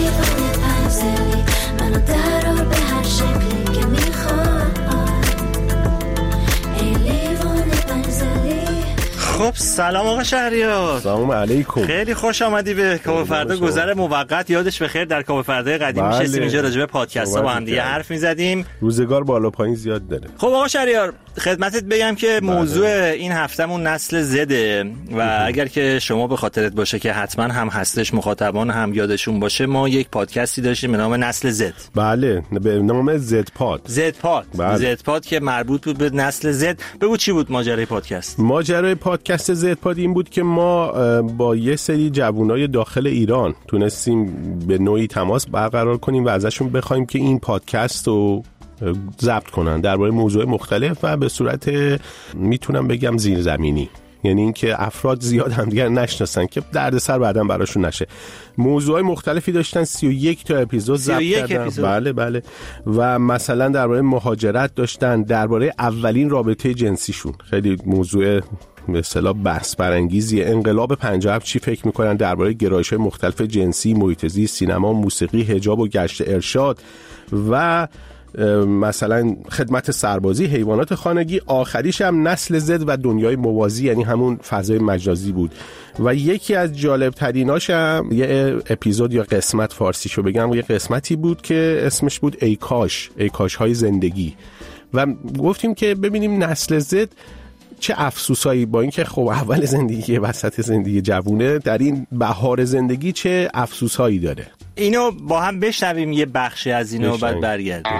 خب سلام آقا شهریار. سلام علیکم. خیلی خوش آمدی به کافه فردا گذر موقت. یادش بخیر در کافه فردای قدیم بله. نشستیم اینجا راجع به پادکست‌ها با هم دیگه حرف می‌زدیم. روزگار بالا پایین زیاد داره. خب آقا شهریار خدمتت بگم که موضوع این هفتمون نسل زده و اگر که شما به خاطرت باشه که حتما هم هستش مخاطبان هم یادشون باشه، ما یک پادکستی داشتیم به نام نسل زد. بله به نام زد پاد. زد پاد. بله. زد پاد که مربوط بود به نسل زد. بگو چی بود ماجرای پادکست؟ ماجرای پادکست زد پاد این بود که ما با یه سری جوانای داخل ایران تونستیم به نوعی تماس برقرار کنیم و ازشون بخوایم که این پادکست رو ضبط کنن درباره موضوع مختلف و به صورت میتونم بگم زیرزمینی، یعنی اینکه افراد زیاد همدیگر نشناسن که دردسر بعداً براشون نشه. موضوعای مختلفی داشتن، سی و یک تا اپیزود ضبط کردن. اپیزود. بله بله. و مثلا درباره مهاجرت داشتن، درباره اولین رابطه جنسیشون، خیلی موضوع به اصطلاح بحث برانگیزی، انقلاب پنجاه و هفت چی فکر میکنن درباره گرایش‌های مختلف جنسی، محیط زیست، سینما، موسیقی، حجاب و گشت ارشاد و مثلا خدمت سربازی، حیوانات خانگی، آخریش هم نسل زد و دنیای موازی، یعنی همون فضای مجازی بود. و یکی از جالب تریناش هم یه اپیزود یا قسمت فارسیشو بگم، یه قسمتی بود که اسمش بود ای کاش، ای کاش های زندگی، و گفتیم که ببینیم نسل زد چه افسوسایی، با اینکه خب اول زندگی وسط زندگی جوونه، در این بهار زندگی چه افسوسایی داره. اینو با هم بشنویم یه بخشی از اینو بعد برگردیم.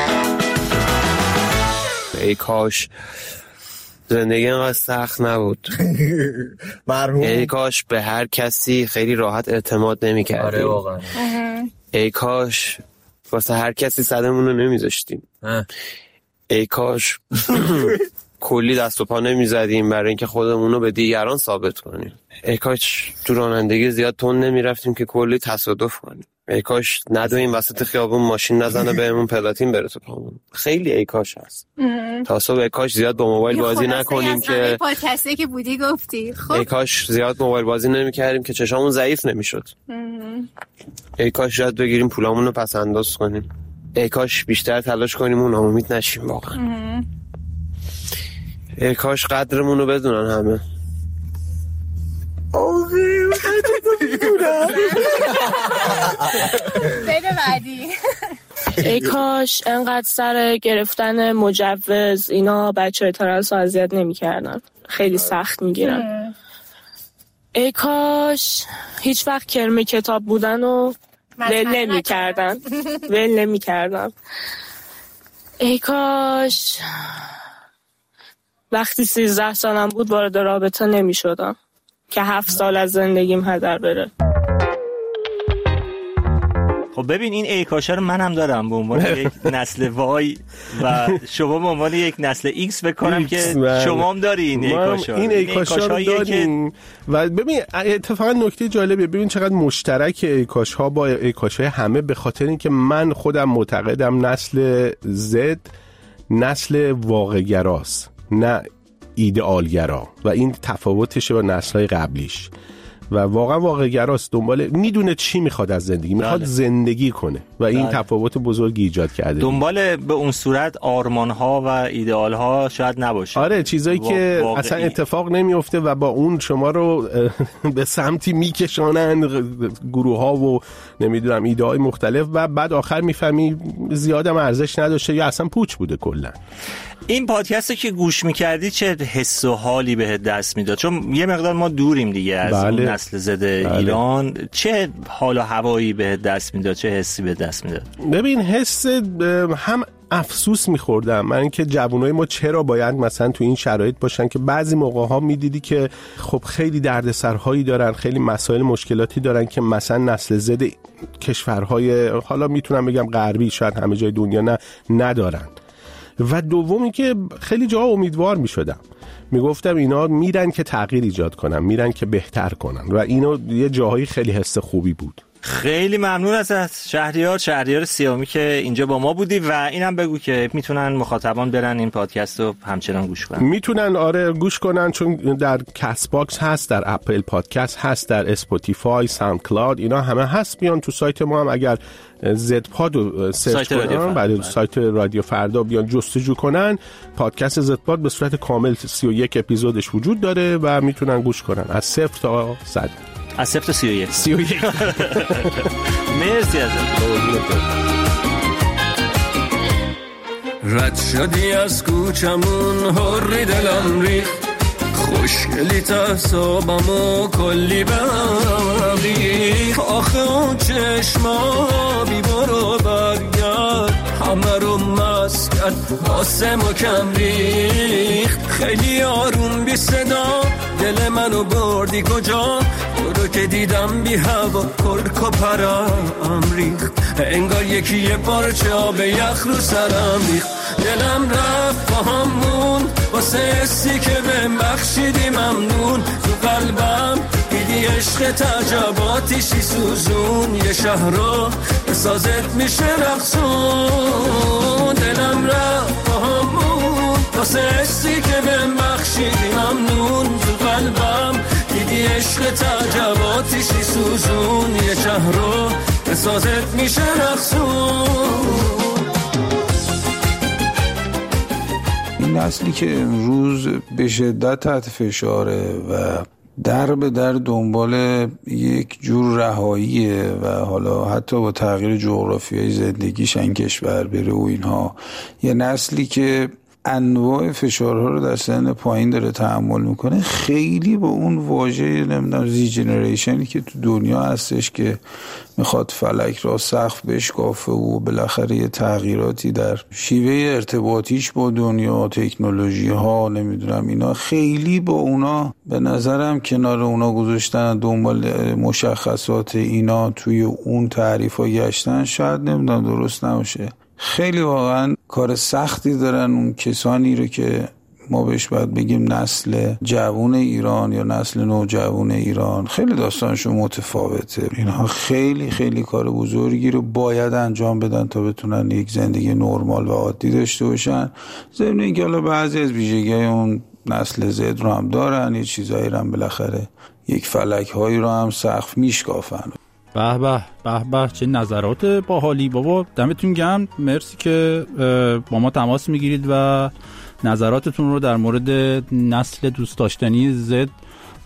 ای کاش زندگی انقدر سخت نبود. مرحوم. ای کاش به هر کسی خیلی راحت اعتماد نمی‌کردیم. آره واقعا. ای کاش واسه هر کسی صدمون رو نمیذاشتیم. ای کاش کلی دست و پا نمیزدیم برای اینکه خودمون رو به دیگران ثابت کنیم. ای کاش تو رانندگی زیاد تون نمیرفتیم که کلی تصادف کنیم. ای کاش ندویم وسط خیابون ماشین نزنه بهمون پلاتین بره تو پامون. خیلی ای کاش هست. تا صبح ای کاش زیاد با موبایل بازی نکنیم که پادکستی که بودی گفتی. خب ای کاش زیاد موبایل بازی نمیکردیم که چشامون ضعیف نمیشد. ای کاش یاد بگیریم پولامون رو پس انداز کنیم. ای کاش بیشتر تلاش کنیم و ناامید نشیم واقعا. ای کاش قدرمون رو بدونن همه. اوه خیلی تو میدونم. بده بعدی. ای کاش انقدر سر گرفتن مجوز اینا بچه ترنس رو اذیت نمی‌کردن، خیلی سخت میگیرن. ای کاش هیچ وقت کرم کتاب بودن و ول نمی‌کردن ول نمی‌کردن. ای کاش وقتی سیزده سالم بود وارد رابطه نمی‌شدم که هفت سال از زندگیم هدر بره. خب ببین این ای کاشه رو منم دارم به عنوان یک نسل وای و شما به عنوان یک نسل ایکس بکنم که شما هم دارین ای کاشه. این ای کاشه رو داریم و ببین اتفاقا نکته جالبیه، ببین چقدر مشترک ای کاش ها با ای کاشه همه، به خاطر اینکه من خودم معتقدم نسل زد نسل واقع‌گراست نه ایدئالگرا و این تفاوتشه با نسل‌های قبلیش و واقعا واقع‌گراست، دنبال میدونه چی میخواد از زندگی، میخواد بله. زندگی کنه و این بله. تفاوت بزرگی ایجاد کرده. دنبال به اون صورت آرمان‌ها و ایدئال‌ها شاید نباشه. آره چیزایی وا... که واقعی. اصلا اتفاق نمیفته و با اون شما رو به سمتی میکشانن گروه‌ها و نمیدونم ایده‌های مختلف و بعد آخر میفهمی زیادم ارزش نداشته یا اصلا پوچ بوده کلا. این پادکستی که گوش میکردی چه حس و حالی بهت دست میداد؟ چون یه مقدار ما دوریم دیگه از بله. اون نسل زده بله. ایران. چه حال و هوایی بهت دست میداد؟ چه حسی بهت دست میداد؟ ببین حس هم افسوس میخوردم من که جوانای ما چرا باید مثلا تو این شرایط باشن که بعضی موقع ها میدیدی که خب خیلی دردسرهایی دارن، خیلی مسائل مشکلاتی دارن که مثلا نسل زد کشورهای حالا میتونم بگم غربی شاید همه جای دنیا نه ندارن. و دومی که خیلی جا امیدوار می شدم، می گفتم اینا میرن که تغییر ایجاد کنن، میرن که بهتر کنن و اینو یه جاهایی خیلی حس خوبی بود. خیلی ممنون ازت شهریار شهریار سیامی که اینجا با ما بودی و اینم بگو که میتونن مخاطبان برن این پادکست رو همچنان گوش کنن. میتونن آره گوش کنن چون در کست باکس هست، در اپل پادکست هست، در اسپاتیفای، ساوند کلاود، اینا همه هست. بیان تو سایت ما هم اگر زد پاد رو سرچ کنن بعد سایت رادیو فردا بیان جستجو کنن، پادکست زد پاد به صورت کامل سی و یک اپیزودش وجود داره و میتونن گوش کنن از صفر تا صد. از صفر تا سی و یک سی و یک مرسی ازت. رد شدی از کوچمون هری دلم ریخت، خوشگلی تصابمو کلی بریخ، آخه اون چشما بی برو برگرد همه رو مست کرد واسه ما کم ریخت، خیلی آروم بی صدا دل منو بردی کجا، تو رو که دیدم بی هوا کرک و پرم ریخت، انگار یکی یه پارچه آب یخ رو سرم ریخت، دلم رفت با همون واسه حسی که بهم بخشیدی ممنون، تو قلبم دیدی عشق تعجباتیشی سوزون، یه شهر رو به سازت میشه رقصون، دلم رفت با همون واسه حسی که بهم بخشیدی ممنون، تو قلبم دیدی عشق تعجباتیشی سوزون، یه شهر رو به سازت میشه رقصون. این نسلی که امروز به شدت تحت فشاره و در به در دنبال یک جور رهاییه و حالا حتی با تغییر جغرافیای زندگیش این کشور بره و اینها، یه نسلی که انواع فشارها رو در سن پایین داره تحمل میکنه، خیلی با اون واژه نمیدونم زی جنریشنی که تو دنیا هستش که میخواد فلک را سقف بشکافه و بالاخره یه تغییراتی در شیوه ارتباطیش با دنیا، تکنولوژی ها نمیدونم اینا، خیلی با اونا به نظرم کنار اونا گذاشتن دنبال مشخصات اینا توی اون تعریف ها گشتن شاید نمیدونم درست نباشه. خیلی واقعا کار سختی دارن اون کسانی رو که ما بهش باید بگیم نسل جوان ایران یا نسل نوجوان ایران، خیلی داستانشون متفاوته. اینها خیلی خیلی کار بزرگی رو باید انجام بدن تا بتونن یک زندگی نرمال و عادی داشته باشن. ضمن اینکه حالا بعضی از ویژگی‌های اون نسل زد رو هم دارن، یه چیزایی رو هم بالاخره یک فلک هایی رو هم سقف میشکافن. به به به به چه نظرات باحالی بابا، دمتون گرم. مرسی که با ما تماس میگیرید و نظراتتون رو در مورد نسل دوست داشتنی زد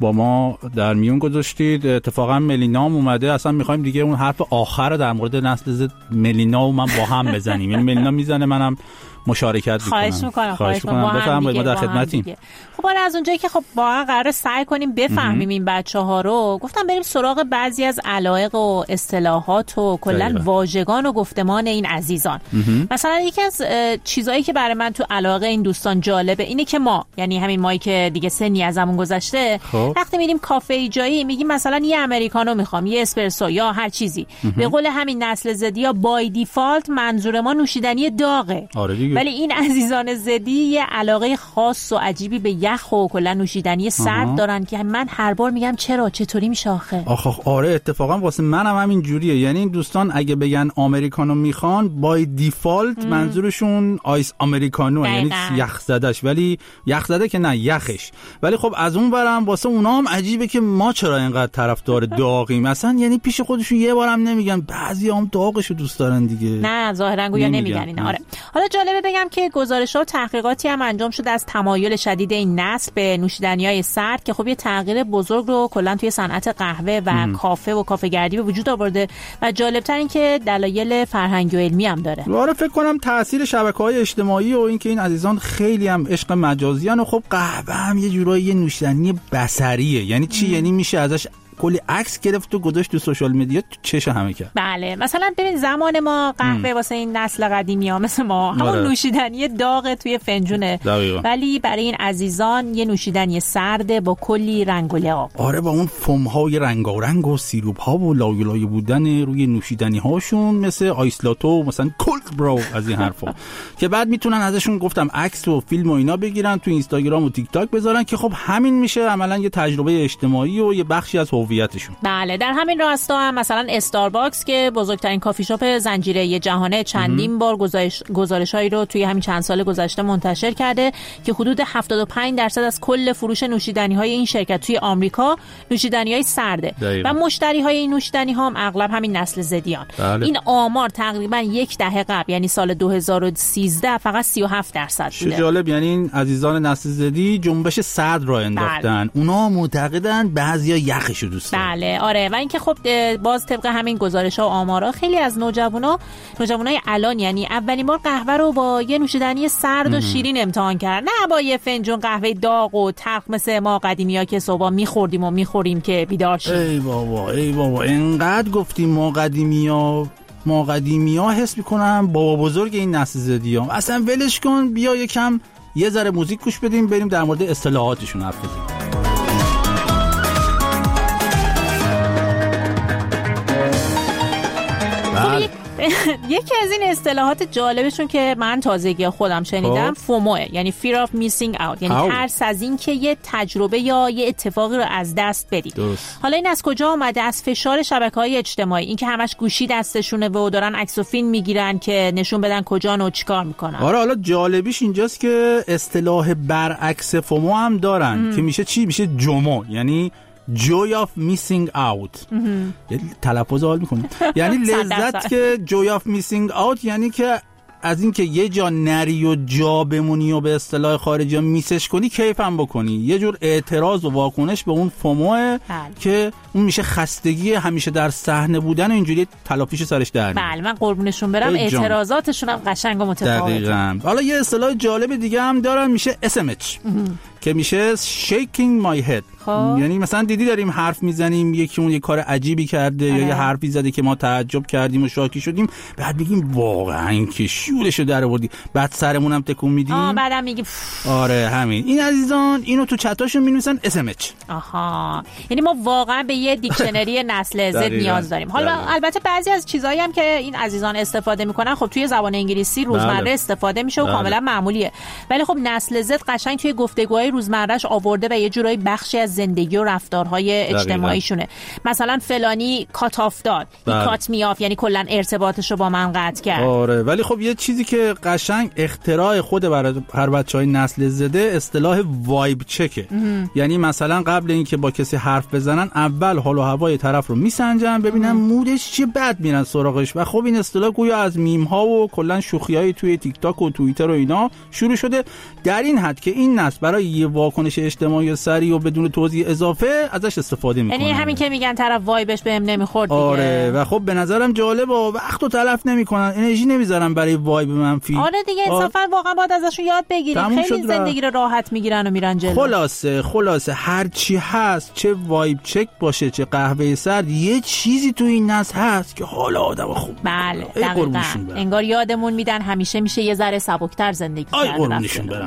با ما در میون گذاشتید. اتفاقا ملینا هم اومده، اصلا میخوایم دیگه اون حرف آخر در مورد نسل زد ملینا و من با هم بزنیم. یعنی ملینا میزنه منم مشارکت میکنم. خواهش میکنم خواهش میکنم بفرمایید، ما در خدمتیم. خب آره، از اونجایی که خب واقعا قراره سعی کنیم بفهمیم این بچه‌ها رو، گفتم بریم سراغ بعضی از علایق و اصطلاحات و کلا واژگان و گفتمان این عزیزان. مثلا یکی از چیزایی که برای من تو علاقه این دوستان جالبه اینه که ما، یعنی همین مایی که دیگه سنی ازمون گذشته، وقتی میریم کافه جایی میگیم مثلا یه امریکانو میخوام، یه اسپرسو یا هر چیزی، به قول همین نسل زدیا بای دیفالت منظور ما نوشیدنی داغه. آره، ولی این عزیزان زدی یه علاقه خاص و عجیبی به یخ و کلا نوشیدنی سرد دارن که من هر بار میگم چرا چطوری میشه آخه؟ آخ آره، اتفاقا واسه منم همین جوریه. یعنی این دوستان اگه بگن آمریکانو میخوان، بای دیفالت منظورشون آیس آمریکانو، یعنی یخ زدهش، ولی یخ زده که نه، یخش. ولی خب از اون برم واسه اونا هم عجیبه که ما چرا اینقدر طرفدار داغیم. مثلا یعنی پیش خودشون یه بارم نمیگن، بعضیام داغشو دوست دارن دیگه. نه ظاهرا گویا نمیگن اینا. آره، حالا جالبه بگم که گزارش‌ها و تحقیقاتی هم انجام شده از تمایل شدید این نسل به نوشیدنی‌های سرد که خب یه تغییر بزرگ رو کلا توی صنعت قهوه و ام. کافه و کافه‌گردی به وجود آورده و جالب‌تر این که دلایل فرهنگی و علمی هم داره. آره، فکر کنم تاثیر شبکه‌های اجتماعی و اینکه این عزیزان خیلی هم عشق مجازیان و خب قهوه هم یه جورایی یه نوشیدنی بصریه. یعنی چی؟ ام. یعنی میشه ازش کلی عکس گرفت و گذاشت تو سوشال مدیا، تو چش همه کرد. بله، مثلا ببین زمان ما قهوه واسه این نسل قدیمی‌ها مثل ما همون آره. نوشیدنی داغ توی فنجونه، دقیقا. ولی برای این عزیزان یه نوشیدنی سرده با کلی رنگ و لعاب. آره، با اون فم‌های رنگارنگ و سیروپ‌ها و لایه لایه بودن روی نوشیدنی‌هاشون مثل آیسلاتو، مثلا کولد برو از این حرفا که بعد میتونن ازشون گفتم عکس و فیلم و اینا بگیرن تو اینستاگرام و تیک تاک بذارن که خب همین میشه عملاً یه تجربه اجتماعی و یه بخشی از هویتشون. بله، در همین راستا هم مثلا استارباکس که بزرگترین کافی شاپ زنجیره جهانه چندین بار گزارش گزارش‌هایی رو توی همین چند سال گذشته منتشر کرده که حدود هفتاد و پنج درصد از کل فروش نوشیدنی‌های این شرکت توی آمریکا نوشیدنی‌های سرده دقیقا. و مشتری‌های این نوشیدنی‌ها هم اغلب همین نسل زدیان. بله. این آمار تقریبا یک دهه قبل، یعنی سال دو هزار و سیزده، فقط سی و هفت درصد بوده. جالب، یعنی این عزیزان نسل زدی جنبش سرد را انداختن. بله. اونا معتقدن بعضیا یخشو دوست دارن. بله آره، و اینکه خب باز طبق همین گزارش‌ها و آمارا خیلی از نوجوانا نوجوانای الان یعنی اولین بار قهوه رو با یه نوشیدنی سرد و شیرین امتحان کردن، نه با یه فنجون قهوه داغ و تلخ مثل ما قدیمی‌ها که صبح می‌خوردیم و می‌خوریم که بیدار شیم. ای بابا ای بابا، اینقدر گفتیم ما قدیمی‌ها ما قدیمی‌ها حس می‌کنم بابا بزرگ این نسل زدیام. اصلا ولش کن، بیا یکم یه ذره موزیک گوش بدیم، بریم در مورد اصطلاحاتشون حرف بزنیم. یکی از این اصطلاحات جالبشون که من تازگی خودم شنیدم فوموه، یعنی fear of missing out، یعنی ترس از این که یه تجربه یا یه اتفاقی رو از دست بدید. حالا این از کجا اومده؟ از فشار شبکه‌های اجتماعی، این که همش گوشی دستشونه و دارن عکس و فیلم میگیرن که نشون بدن کجا و چیکار میکنن. آره، حالا جالبیش اینجاست که اصطلاح برعکس فومو هم دارن ام. که میشه چی؟ میشه جومو، یعنی joy of missing out. تلفظ حال میکنی یعنی لذت که joy of missing out، یعنی که از این که یه جا نری و جا بمونی و به اصطلاح خارجی میسش کنی کیف هم بکنی. یه جور اعتراض و واکنش به اون فوموه که اون میشه خستگی همیشه در صحنه بودن و اینجوری تلافیش سرش در میاد. بله، من قربونشون برم، اعتراضاتشون هم قشنگ و متفاوته. دقیقاً. حالا یه اصطلاح جالب دیگه هم دارن، میشه اس ام اچ که میشه shaking my head. خب. یعنی مثلا دیدی داریم حرف میزنیم، یکی اون یه کار عجیبی کرده آه. یا یه حرفی زده که ما تعجب کردیم و شاکی شدیم، بعد بگیم واقعا که شورشو در آوردی، بعد سرمون هم تکون میدیم، آه بعدم میگیم آره همین. این عزیزان اینو تو چتاشون مینویسن اس ام اچ. آها، یعنی ما واقعا به یه دیکشنری نسل زد نیاز داریم. حالا دقیقا. البته بعضی از چیزایی هم که این عزیزان استفاده میکنن خب توی زبان انگلیسی روزمره بله. استفاده میشه و بله. کاملا معمولیه، ولی خب نسل زد قشنگ توی گفتگوهای روزمرهش آورده و یه جورایی بخشی از زندگی و رفتارهای اجتماعیشونه. مثلا فلانی کات آف داد، کات می آف، یعنی کلا ارتباطش رو با من قطع کرد. آره، ولی خب یه چیزی که قشنگ اختراع خود برای هر بچهای نسل زده اصطلاح وایب چکه. یعنی مثلا قبل اینکه با کسی حرف بزنن اول حال و هوای طرف رو میسنجن ببینن مودش چه، بعد میرن سراغش. و خب این اصطلاح گویا از میم ها و کلا شوخیای توی تیک تاک و توییتر و اینا شروع شده، در این حد که این نسل برای یه واکنش اجتماعی سریع و بدون تو توضیح اضافه ازش استفاده میکنه. یعنی همین که میگن طرف وایبش بهم نمیخورد دیگه. آره و خب به نظرم جالبه، وقتو تلف نمیکنن، انرژی نمیذارن برای وایب منفی. آره دیگه انصافا واقعا باید ازشون یاد بگیریم، خیلی زندگی رو راحت میگیرن و میرن جلو. خلاصه خلاصه هر چی هست، چه وایب چک باشه چه قهوه سرد، یه چیزی تو این نسل هست که حال آدم خوب. بله دقیقاً. انگار یادمون میدن همیشه میشه یه ذره سبکتر زندگی کرد. آی قربونشون برم.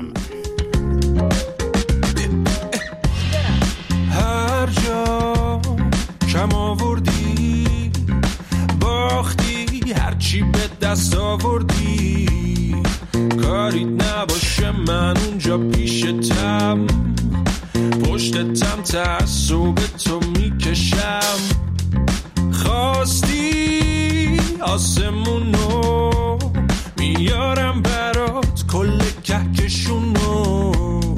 هر جا کم آوردی باختی، هرچی به دست آوردی کاریت نباشه من اونجا پیشتم، پشتتم تعصب تو میکشم، خواستی آسمونو میارم برات کل کهکشونو،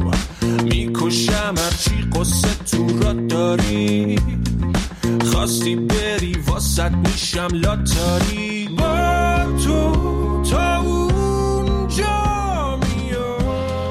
میکشم هرچی قصه تو را داری، خواستی بری واسط میشم لاتاری، با تو تا اونجا میام.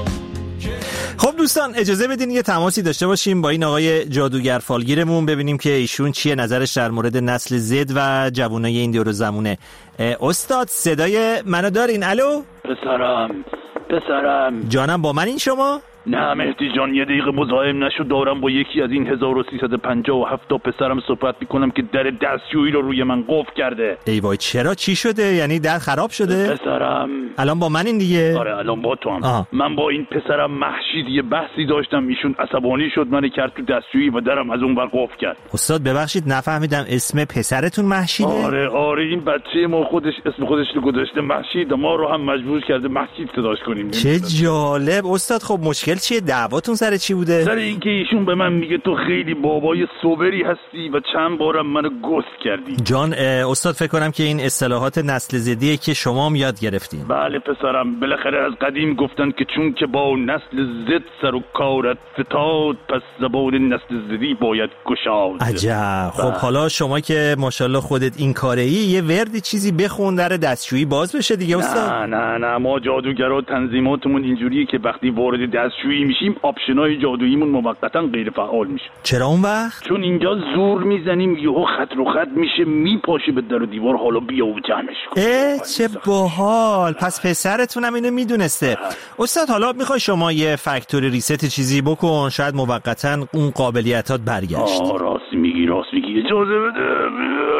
خب دوستان اجازه بدین یه تماسی داشته باشیم با این آقای جادوگر فالگیرمون، ببینیم که ایشون چیه نظرش در مورد نسل زد و جوانای این دور زمونه. استاد صدای منو دارین؟ الو پسرم پسرم جانم، با من این شما؟ نه مهدی جان یه دقیقه مزاحم نشو، دارم با یکی از این هزار و سیصد و پنجاه و هفت تا پسرم صحبت میکنم که در دستشویی رو روی من قفل کرده. ای وای چرا؟ چی شده؟ یعنی در خراب شده؟ پسرم الان با من این دیگه؟ آره الان با تو هم. من با این پسرم محشید یه بحثی داشتم، ایشون عصبانی شد من کرد تو دستشویی و درم از اون ور قفل کرد. استاد ببخشید نفهمیدم، اسم پسرتون محشیده؟ آره آره این بچه ما خودش اسم خودش رو گذاشته محشید، ما رو هم مجبور کرده محشید صداش کنیم. چه جالب. استاد خب مشکل چیه؟ دعواتون سر چی بوده؟ سر اینکه ایشون به من میگه تو خیلی بابای صبری هستی و چند بارم منو گست کردی. جان استاد فکر کنم که این اصطلاحات نسل زدیه که شما هم یاد گرفتین. بله پسرم، بالاخره از قدیم گفتن که چون که با نسل زد سر و کارت فتاد، پس زبان نسل زدی باید گشاد. عجب. خب حالا شما که ماشاءالله خودت این کاره ای، یه وردی چیزی بخون در دستشویی باز بشه دیگه استاد. نه نه نه ما جادوگرا تنظیماتمون اینجوریه که وقتی وارد دستشویی میشیم آپشنای جادوییمون موقتا غیر فعال میشه. چرا اون وقت؟ چون اینجا زور میزنیم یهو خط رو خط میشه میپاشه به در و دیوار، حالا بیا و جمعش کن. اه چه باحال. پس پسرتونم اینو میدونسته. استاد حالا میخوای شما یه فکتوری ریست چیزی بکن، شاید موقتا اون قابلیتات برگشت. آه راست میگی راست میگی اجازه بده.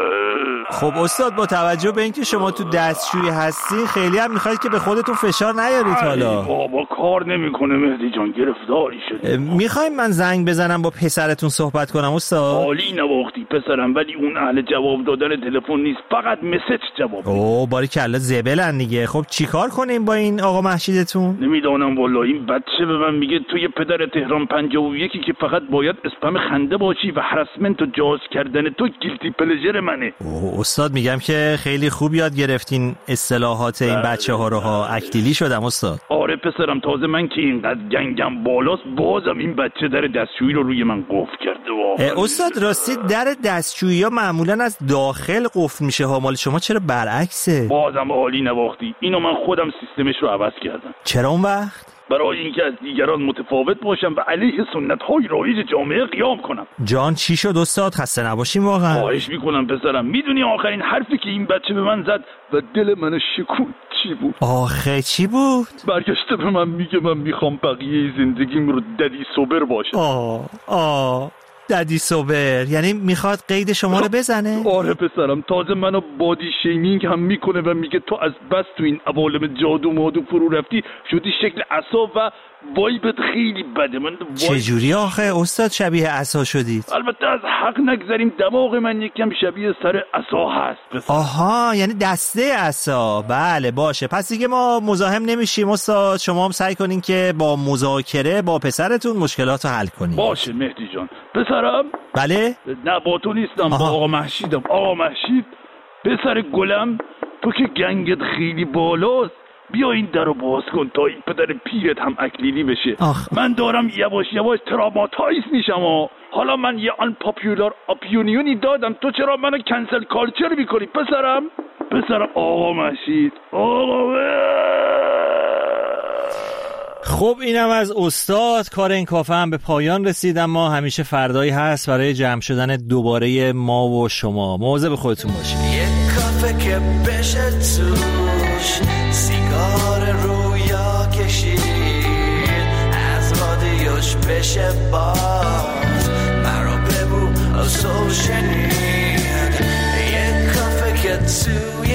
خب استاد با توجه به اینکه شما تو دستشویی هستین خیلی هم میخواید که به خودتون فشار نیارید. حالا بابا کار نمیکنه مهدی جان، گرفتاری شده. میخوایم من زنگ بزنم با پسرتون صحبت کنم استاد؟ عالی نواختی پسرم، ولی اون اهل جواب دادن تلفن نیست، فقط مسیج جواب. اوه باریکلا زبلن دیگه. خب چیکار کنیم با این آقا محشیدتون؟ نمیدونم والله. این بچه به من میگه توی پدر تهران پنجاه و یک که فقط باید اسپم خنده باشی و هراسمنت و جاز کردن تو گیلتی پلژر منه. اوه استاد میگم که خیلی خوب یاد گرفتین اصطلاحات این بچه ها رو ها. اکتیلی شدم استاد. آره پسرم، تازه من که اینقدر گنگم بالاست بازم این بچه در دستشویی رو روی من قفل کرده. استاد راستی در دستشویی ها معمولا از داخل قفل میشه ها، مال شما چرا برعکسه؟ بازم عالی نواختی. اینو من خودم سیستمش رو عوض کردم. چرا اون وقت؟ برای اینکه از دیگران متفاوت باشم و علیه سنت‌های رایج جامعه قیام کنم. جان چی شد استاد؟ خسته نباشیم واقعا. خواهش میکنم پسرم. میدونی آخرین حرفی که این بچه به من زد و دل منو شکوند چی بود؟ آخه چی بود؟ برگشته به من میگه من میخوام بقیه زندگیم رو ددی سوبر باشم. آه آه ددی سوبر یعنی میخواد قید شما رو بزنه؟ آره پسرم، تازه منو بادی شیمینگ هم میکنه و میگه تو از بس تو این عوالم جادو مادو فرو رفتی شدی شکل عصا و وایبت خیلی بده. من چجوری آخه استاد شبیه عصا شدید؟ البته از حق نگذاریم دماغ من یکم شبیه سر عصا هست پسر. آها یعنی دسته عصا. بله باشه، پس دیگه ما مزاحم نمیشیم استاد. شما هم سعی کنین که با مذاکره با پسرتون مشکلات رو حل کنین. باشه مهدی جان. پسرم؟ بله؟ نه با تو نیستم، با آقا محشیدم. آقا محشید پسر گلم، تو که گنگت خیلی بالاست، بیا این در رو باز کن تا این پدر پیرت هم اکلیلی بشه. آخ. من دارم یواش یواش تراماتایز میشم و حالا من یه آن پاپیولار اپیونیونی دادم، تو چرا منو کنسل کالچر میکنی پسرم؟ پسرم آقا محشید آقا خب اینم از استاد. کار این کافه هم به پایان رسید، اما همیشه فردایی هست برای جمع شدن دوباره ما و شما. مواظب خودتون باشید. یه کافه که بشه توش سیگار رویا کشید، از رادیوش بشه باز مرا ببو از شنید. یه کافه که توی